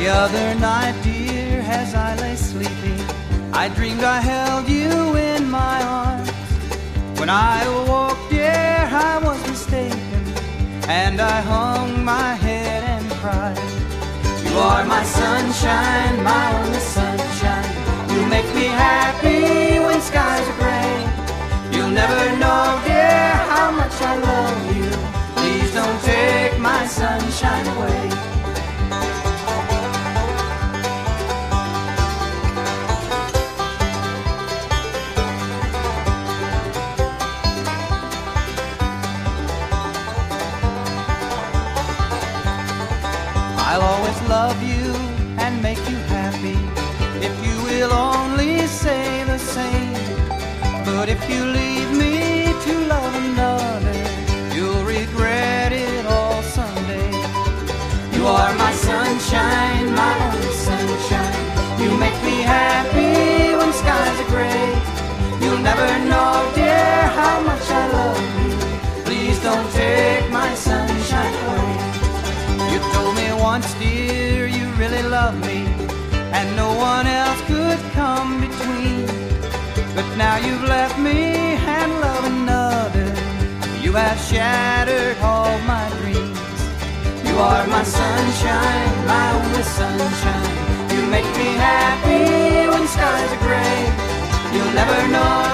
The other night, dear, as I lay sleeping, I dreamed I held you in my arms. When I awoke, dear, I was mistaken, and I hung my head and cried. You are my sunshine, my only sunshine. You make me happy when skies are gray. You'll never know, dear, how much I love you. Please don't take my sunshine away. I'll always love you and make you happy if you will only say the same. But if you leave me to love another, you'll regret it all someday. You are my sunshine, my only sunshine. You make me happy when skies are gray. You'll never know, dear, how much I love you. Please don't take my sunshine away. You told me once, dear, you really love me, and no one else could come between. But now you've left me and love another. You have shattered all my dreams. You are my sunshine, my only sunshine. You make me happy when skies are gray. You'll never know,